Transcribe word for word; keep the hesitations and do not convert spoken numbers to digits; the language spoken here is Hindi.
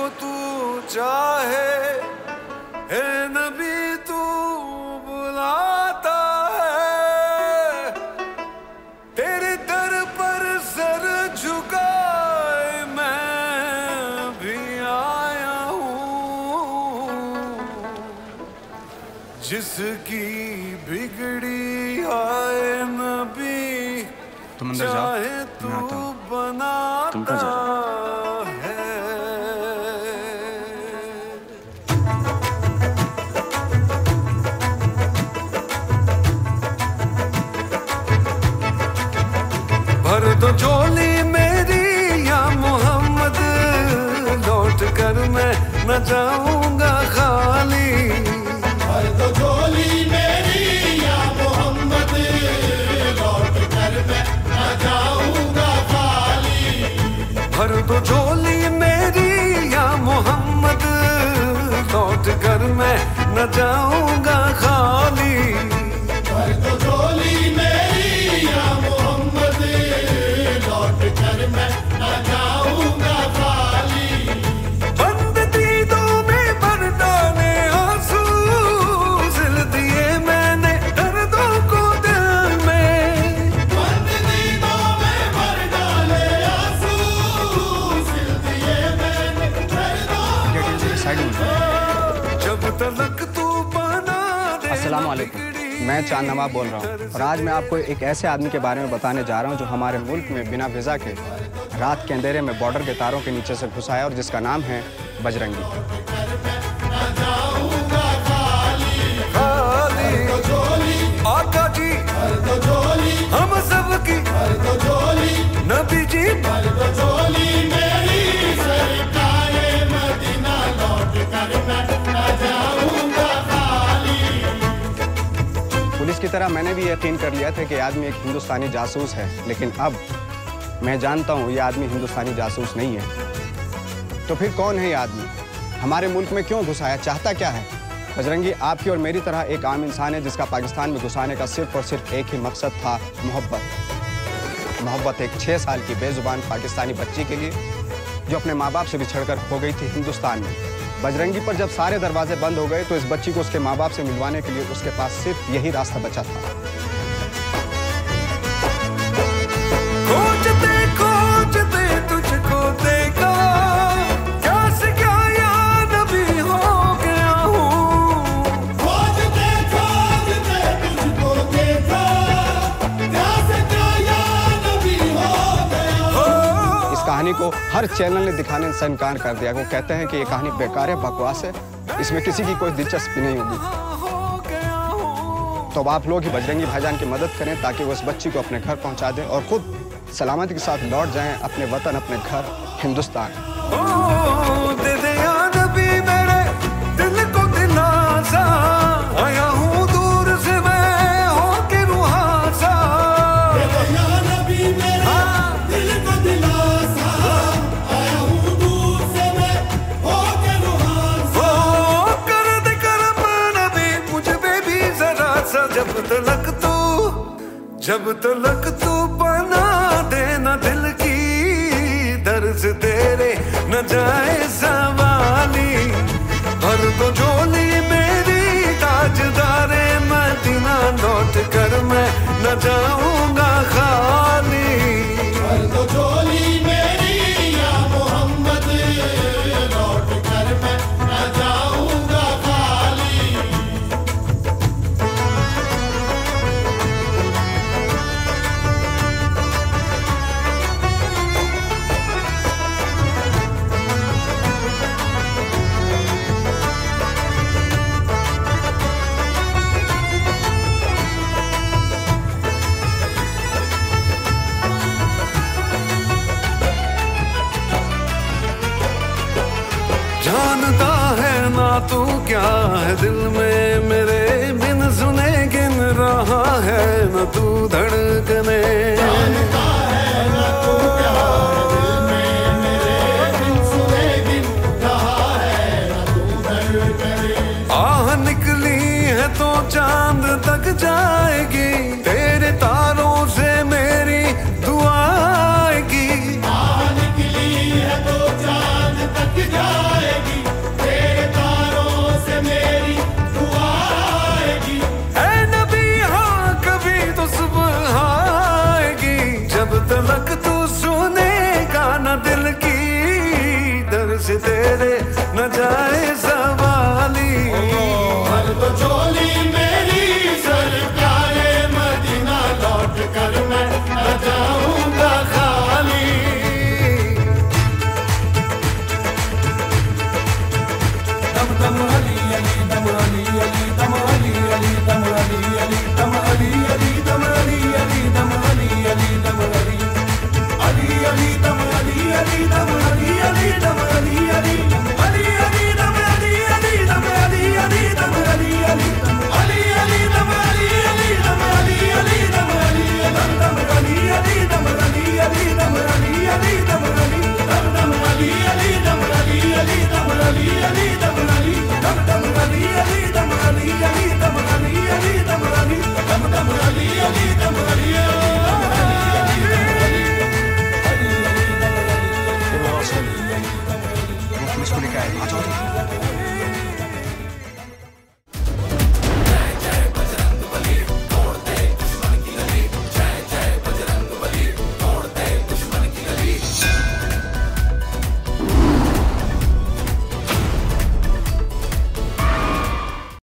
जिसको तू चाहे है नबी तू बुलाता है, तेरे दर पर सर झुकाए मैं भी आया हूँ। जिसकी बिगड़ी आए नबी तुम अंदर जाओ, चाहे तू बनाता है। भर दो झोली मेरी या मोहम्मद, लौट कर मैं न जाऊंगा खाली। भर दो झोली मेरी या मोहम्मद, लौट कर मैं न जाऊंगा खाली। भर दो झोली मेरी या मोहम्मद, लौट कर मैं न जाऊंगा खाली। भर दो झोली मेरी या मोहम्मद, लौट कर मैं न जाऊंगा खाली। बंद दीदों में भर डाले आंसू, सिल दिए मैंने दर्दों को दिल में। बंद दीदों में भर डाले आंसू, सिल दिए मैंने दर्दों साइड में। जब तलक तू बना दे। अस्सलाम वालेकुम, मैं चांद नवाब बोल रहा हूँ और आज मैं आपको एक ऐसे आदमी के बारे में बताने जा रहा हूँ जो हमारे मुल्क में बिना वीज़ा के रात के अंधेरे में बॉर्डर के तारों के नीचे से घुस आया और जिसका नाम है बजरंगी। आका जी हम सब की नबी जी, मेरी सरकारे मदीना, लौट कर मैं न जाऊंगा खाली। पुलिस की तरह मैंने भी यकीन कर लिया था कि आदमी एक हिंदुस्तानी जासूस है, लेकिन अब मैं जानता हूँ ये आदमी हिंदुस्तानी जासूस नहीं है। तो फिर कौन है ये आदमी? हमारे मुल्क में क्यों घुस आया? चाहता क्या है? बजरंगी आपकी और मेरी तरह एक आम इंसान है जिसका पाकिस्तान में घुसाने का सिर्फ और सिर्फ एक ही मकसद था, मोहब्बत। मोहब्बत एक छः साल की बेजुबान पाकिस्तानी बच्ची के लिए जो अपने माँ बाप से बिछड़कर हो गई थी हिंदुस्तान में। बजरंगी पर जब सारे दरवाजे बंद हो गए तो इस बच्ची को उसके माँ बाप से मिलवाने के लिए उसके पास सिर्फ यही रास्ता बचा था। खोजते खोजते तुझको देखा, क्या से क्या या नबी हो गया हूँ। खोजते खोजते तुझको देखा, क्या से क्या या नबी हो गया हूँ। इस कहानी को हर चैनल ने दिखाने से इनकार कर दिया। वो कहते हैं कि ये कहानी बेकार है, बकवास है, इसमें किसी की कोई दिलचस्पी नहीं होगी। तो अब आप लोग ही बजरंगी भाईजान की मदद करें ताकि वो इस बच्ची को अपने घर पहुंचा दें और खुद सलामती के साथ लौट जाएं अपने वतन, अपने घर हिंदुस्तान। ओ, दे दे या नबी मेरे दिल को दिलासा, आया हूँ दूर से मैं होके रुहासा। दे दे या नबी मेरे दिल को दिलासा, आया हूँ दूर से मैं होके रुहासा। ओ, कर दे करम नबी मुझ पे भी जरा सा, जब तलक तू जब तलक तू बना देना दिल की दर्द तेरे न जाए सवाली। भर दो झोली मेरी ताजदारे मदीना, लौट कर मैं न जाऊंगा खाली। भर दो झोली मेरी या मोहम्मद, लौट कर मैं न जाऊंगा खाली। जानता है ना तू क्या है दिल में मेरे, बिन सुने गिन रहा है न तू धड़कने। जानता है ना तू क्या है दिल में मेरे, बिन सुने गिन रहा है न तू धड़कने। आह निकली है तो चांद तक जाएगी, तेरे तार